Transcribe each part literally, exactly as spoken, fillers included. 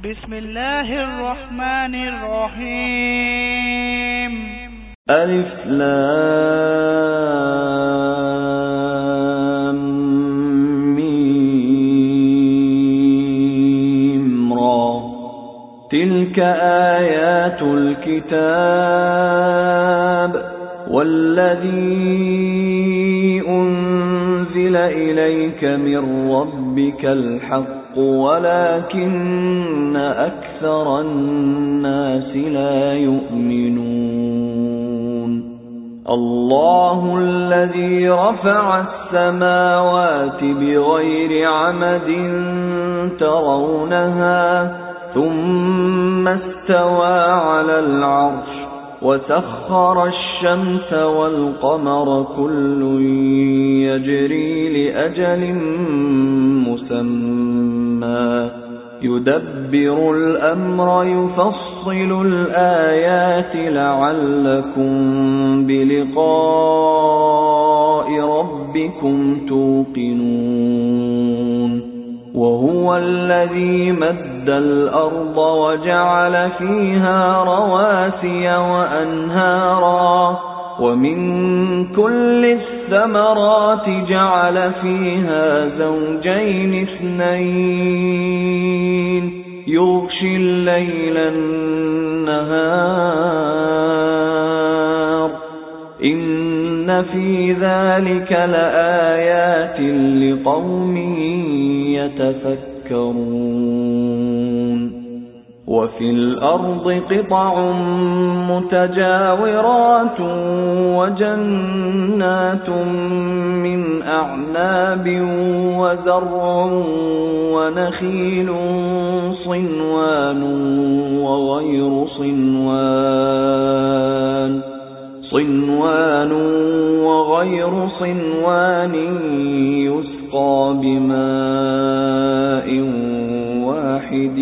بسم الله الرحمن الرحيم. ألف لام ميم را. تلك آيات الكتاب والذي أنزل إليك من ربك الحق ولكن أكثر الناس لا يؤمنون. الله الذي رفع السماوات بغير عمد ترونها ثم استوى على العرش وسخر الشمس والقمر كل يجري لأجل مسمى يدبر الأمر يفصل الآيات لعلكم بلقاء ربكم توقنون. وهو الذي مد الأرض وجعل فيها رواسي وأنهارا ومن كل الثمرات جعل فيها زوجين اثنين يغشي الليل النهار إن في ذلك لآيات لقوم يتفكرون. وفي الأرض قطع متجاورات وجنات من أعناب وزرع ونخيل صنوان وغير صنوان صنوان وغير صنوان يسقى بماء واحد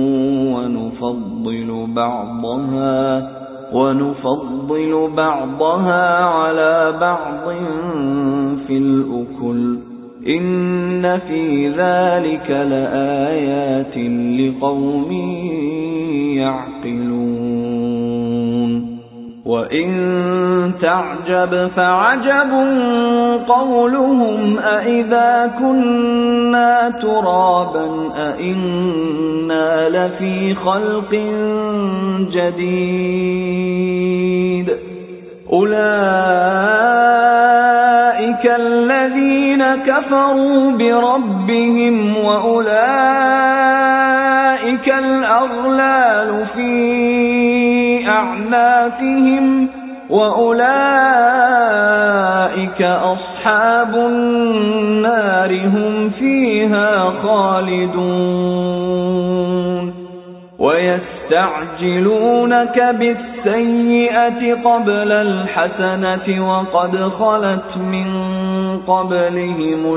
ونفضل بعضها ونفضل بعضها على بعض في الأكل إن في ذلك لآيات لقوم يعقلون. وإن تعجب فعجب قولهم أإذا كنا ترابا أإنا لفي خلق جديد أولئك الذين كفروا بربهم وأولئك الأغلال في أعناقهم وأولئك أصحاب النار هم فيها خالدون. ويستعجلونك بالسيئة قبل الحسنة وقد خلت من قبلهم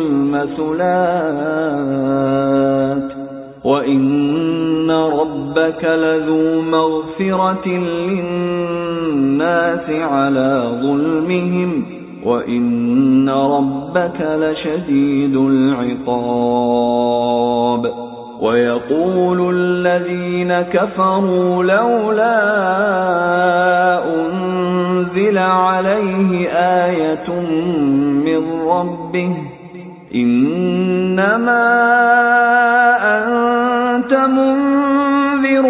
المثلات وإن ربك لذو مغفرة للناس على ظلمهم وإن ربك لشديد العقاب. ويقول الذين كفروا لولا أنزل عليه آية من ربه إنما أنت منذر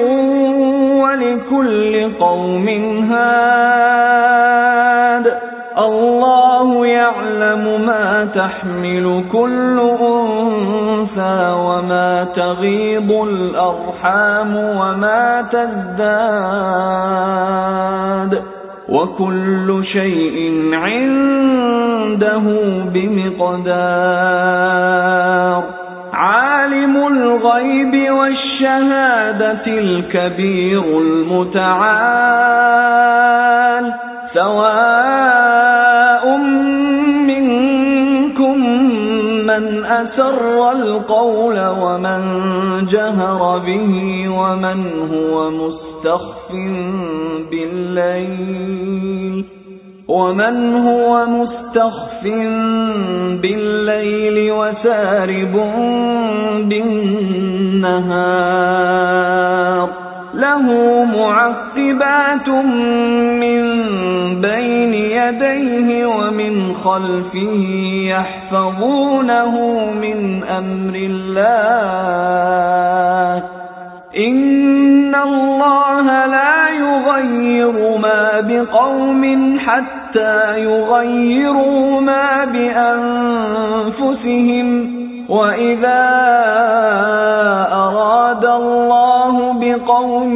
ولكل قوم هاد الله يعلم ما تحمل كل أنثى وما تغيض الأرحام وما تزداد وكل شيء عنده بمقدار. عالم الغيب والشهادة الكبير المتعال سواء منكم من أسر القول ومن جهر به ومن هو مستخف بالليل ومن هو مستخف بالليل وسارب بالنهار له معقبات من بين يديه ومن خلفه يحفظونه من أمر الله إن الله لا يغير ما بقوم حتى يغيروا ما بأنفسهم وإذا أراد الله بقوم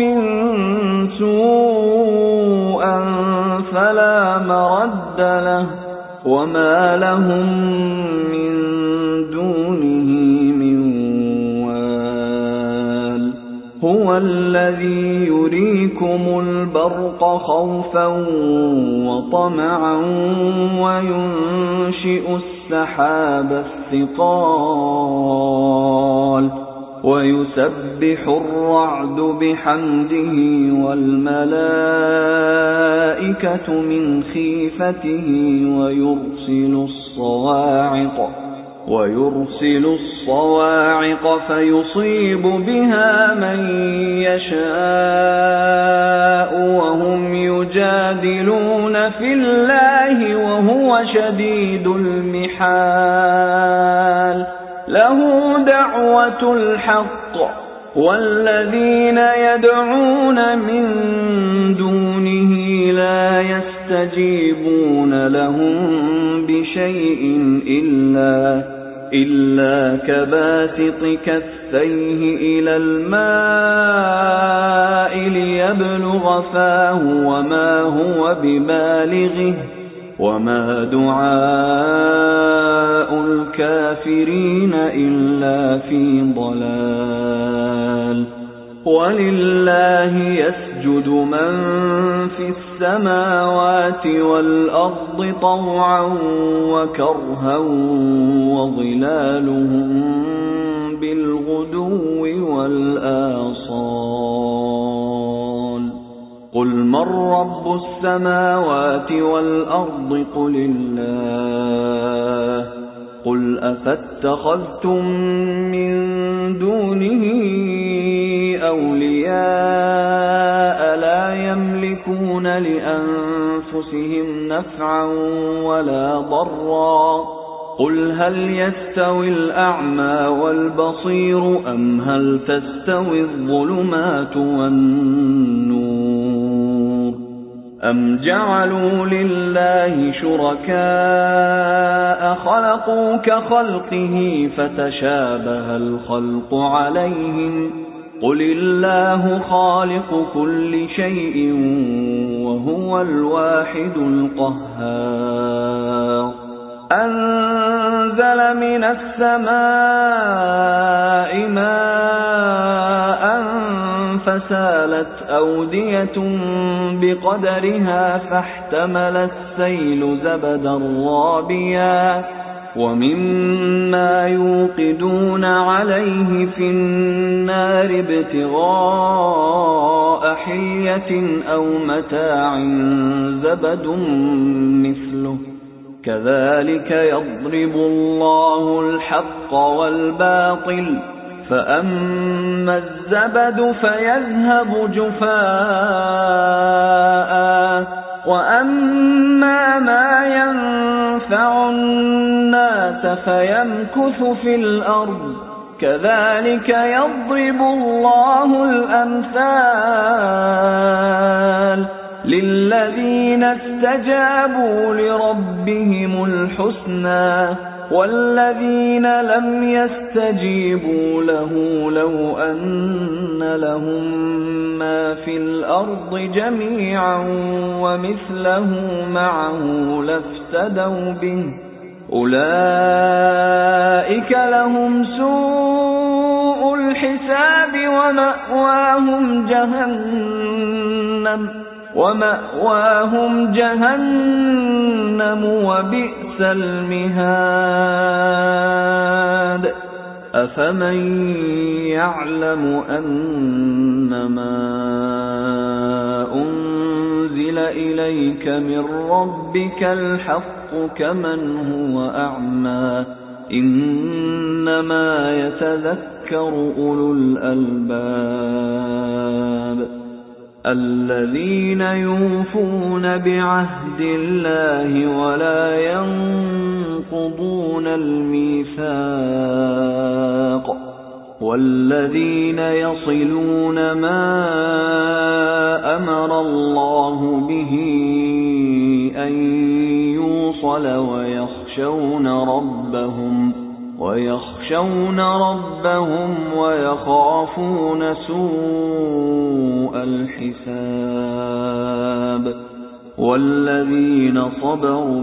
سوءا فلا مرد له وما لهم من دونه من وال هو الذي يريكم البرق خوفا وطمعا وينشئ السحاب الثقال ويسبح الرعد بحمده والملائكة من خيفته ويرسل الصواعق ويرسل الصواعق فيصيب بها من يشاء وهم يجادلون في الله وهو شديد المحال له دعوة الحق والذين يدعون من دونه لا يستجيبون لهم بشيء إلا إلا كباسط كفيه إلى الماء ليبلغ فاه وما هو ببالغه وما دعاء الكافرين إلا في ضلال ولله يسجد من في السماوات والأرض طوعا وكرها وظلالهم بالغدو والآصال قل من رب السماوات والأرض قل الله قل أفاتخذتم من دونه أولياء لا يملكون لأنفسهم نفعا ولا ضرا قل هل يستوي الأعمى والبصير أم هل تستوي الظلمات والنور أم جعلوا لله شركاء خلقوا كخلقه فتشابه الخلق عليهم قل الله خالق كل شيء وهو الواحد القهار أنزل من السماء ماء فسالت أودية بقدرها فاحتمل السيل زبدا رابيا ومما يوقدون عليه في النار ابتغاء حلية أو متاع زبد مثله كذلك يضرب الله الحق والباطل فأما الزبد فيذهب جفاء وأما ما ينفع الناس فيمكث في الأرض كذلك يضرب الله الأمثال للذين استجابوا لربهم الحسنى والذين لم يستجيبوا له لو أن لهم ما في الأرض جميعا ومثله معه لافتدوا به أولئك لهم سوء الحساب ومأواهم جهنم ومأواهم جهنم وبئس المهاد أفمن يعلم أنما أنزل إليك من ربك الحق كمن هو أعمى إنما يتذكر أولو الألباب الذين يوفون بعهد الله ولا ينقضون الميثاق والذين يصلون ما أمر الله به أن يوصل ويخشون ربهم ويخشون ربهم ويخافون سوء الحساب والذين صبروا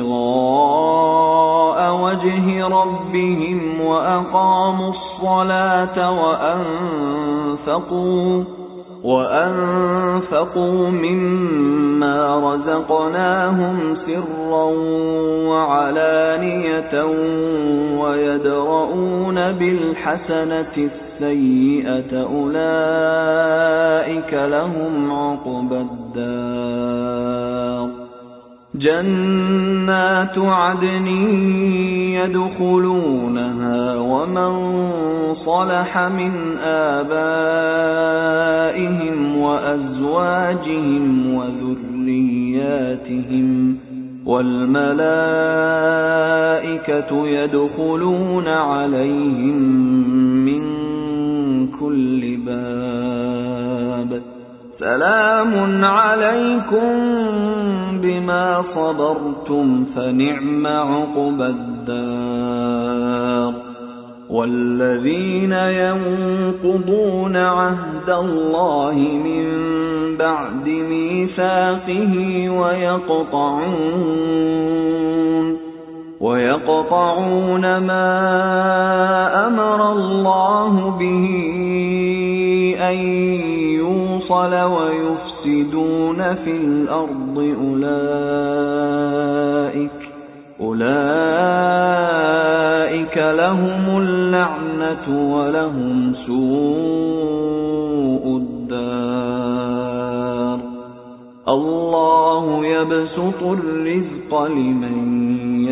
ابتغاء وجه ربهم وأقاموا الصلاة وأنفقوا وأنفقوا مما رزقناهم سرا وعلانية ويدرؤون بالحسنة السيئة أولئك لهم عقبى الدار جنات عدن يدخلونها ومن صلح من آبائهم وأزواجهم وذرياتهم والملائكة يدخلون عليهم من كل باب سلام عليكم بما صبرتم فنعم عقبى الدار والذين ينقضون عهد الله من بعد ميثاقه ويقطعون ويقطعون ما أمر الله به أن يوصل ويفسدون في الأرض أولئك أولئك لهم اللعنة ولهم سوء الدار الله يبسط الرزق لمن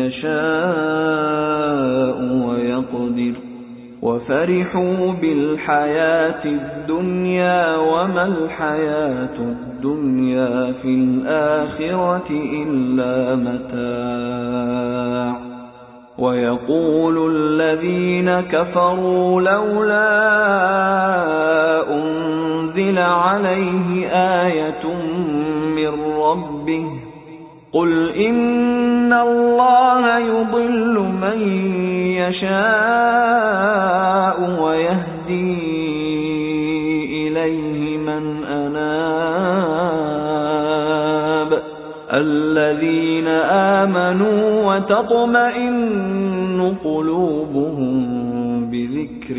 يشاء ويقدر وفرحوا بالحياة الدنيا وما الحياة الدنيا في الآخرة إلا متاع ويقول الذين كفروا لولا أنزل عليه آية من ربه قل إن الله يضل من يشاء ويهدي إليه من أناب الذين آمنوا وتطمئن قلوبهم بذكر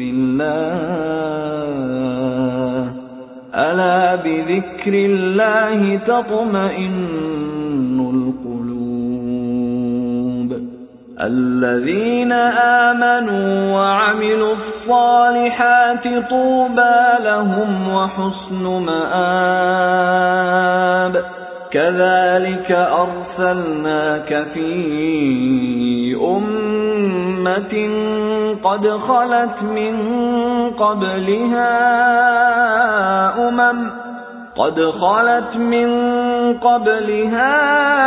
الله ألا بذكر الله تطمئن القلوب الذين آمنوا وعملوا الصالحات طوبى لهم وحسن مآب كذلك أرسلناك في أمة قد خلت من قبلها أمم قد خلت من قبلها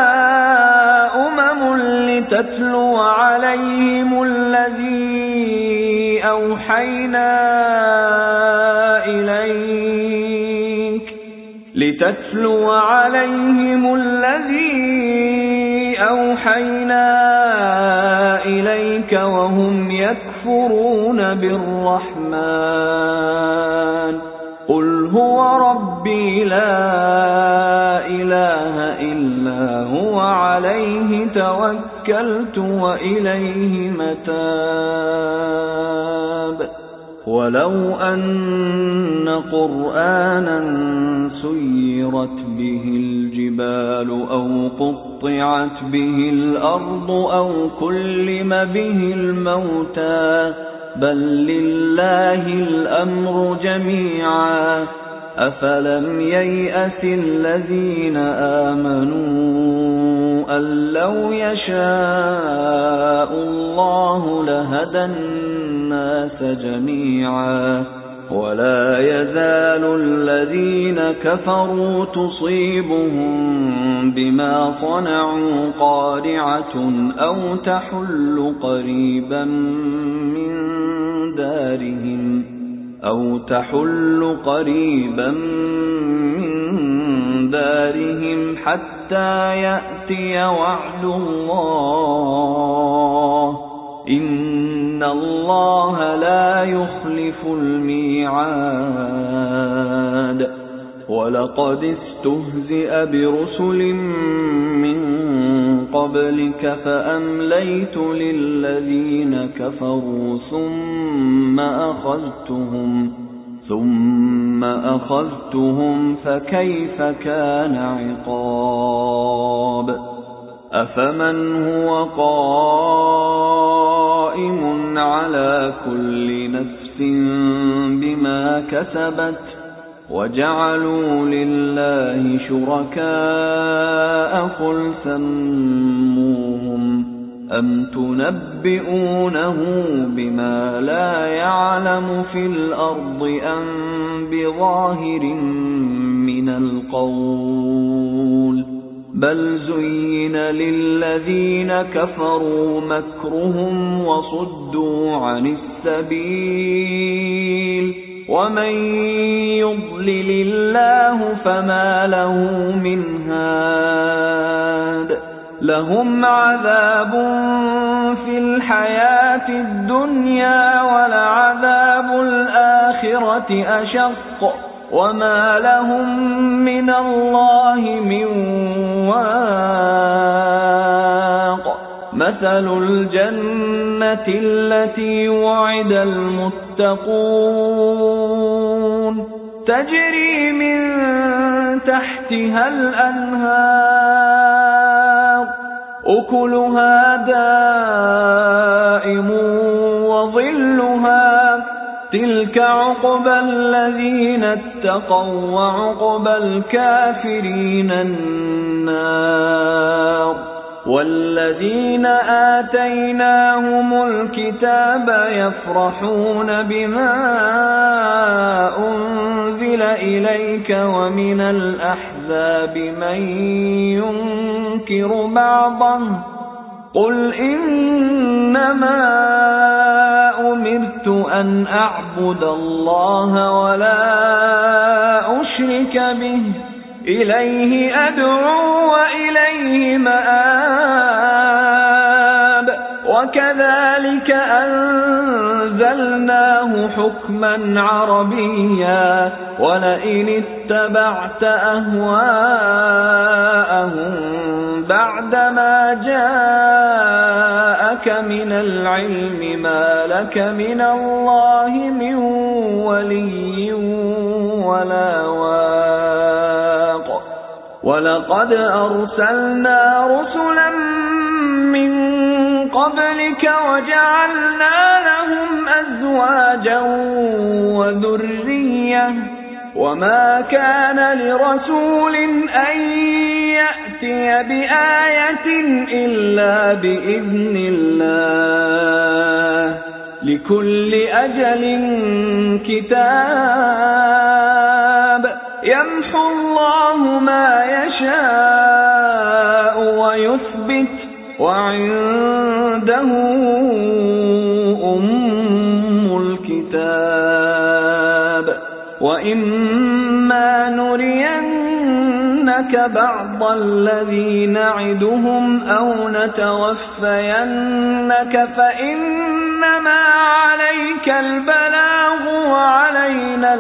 أمم لتتلو عليهم الذي أوحينا إليك لتتلو عليهم الذي أوحينا إليك وهم يكفرون بالرحمن قل هو ربي لا إله إلا هو عليه توكلت وإليه متاب ولو أن قرآنا سيرت به الجبال أو قطعت به الأرض أو كلم به الموتى بل لله الأمر جميعا أفلم ييأس الذين آمنوا أن لو يشاء الله لهدى الناس جميعا ولا يزال الذين كفروا تصيبهم بما صنعوا قارعة أو تحل قريبا من دارهم أو تحل قريبا من دارهم حتى يأتي وعد الله إن الله لا يخلف الميعاد ولقد استهزئ برسل من قبلك فأمليت للذين كفروا ثم أخذتهم ثم أخذتهم فكيف كان عقاب أفمن هو قائم على كل نفس بما كسبت وجعلوا لله شركاء قل سموهم أم تنبئونه بما لا يعلم في الأرض أم بظاهر من القول بل زين للذين كفروا مكرهم وصدوا عن السبيل ومن يضلل الله فما له من هاد لهم عذاب في الحياة الدنيا ولعذاب الآخرة أشق وما لهم من الله من واق مثل الجنة التي وعد المتقون تجري من تحتها الأنهار أكلها دائم وظلها تلك عقبى الذين اتقوا وعقبى الكافرين النار والذين آتيناهم الكتاب يفرحون بما أنزل إليك ومن الأحزاب من ينكر بعضه قل إنما أمرت أن أعبد الله ولا أشرك به إليه أدعو وإليه مآب وكذلك أنزلناه حكما عربيا ولئن اتبعت أهواءهم بعدما جاءك من العلم ما لك من الله من ولي ولا واق ولقد أرسلنا رسلا من قبلك وجعلنا لهم أزواجا وذرية وما كان لرسول أن يأتي بآية إلا بإذن الله لكل أجل كتاب يمحو الله ما يشاء ويثبت وعنده أم الكتاب وإما نرينك بعض الذي نعدهم أو نتوفينك فإنما عليك البلاغ وعلينا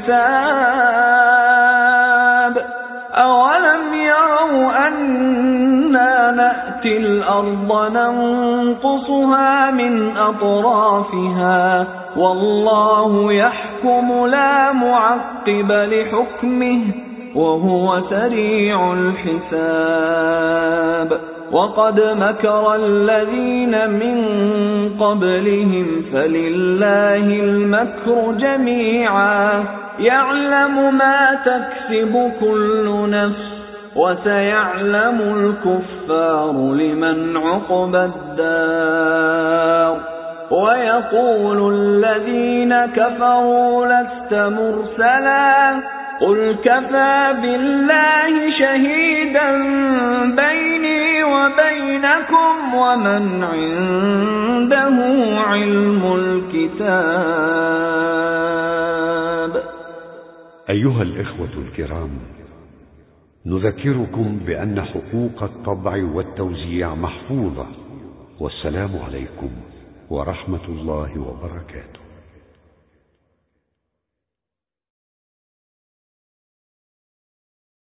الحساب أولم يروا أنا نأتي الأرض ننقصها من أطرافها والله يحكم لا معقب لحكمه وهو سريع الحساب وقد مكر الذين من قبلهم فلله المكر جميعا يعلم ما تكسب كل نفس وسيعلم الكفار لمن عقبى الدار ويقول الذين كفروا لست مرسلا قل كفى بالله شهيدا بيني وبينكم ومن عنده علم الكتاب. أيها الإخوة الكرام، نذكركم بأن حقوق الطبع والتوزيع محفوظة، والسلام عليكم ورحمة الله وبركاته.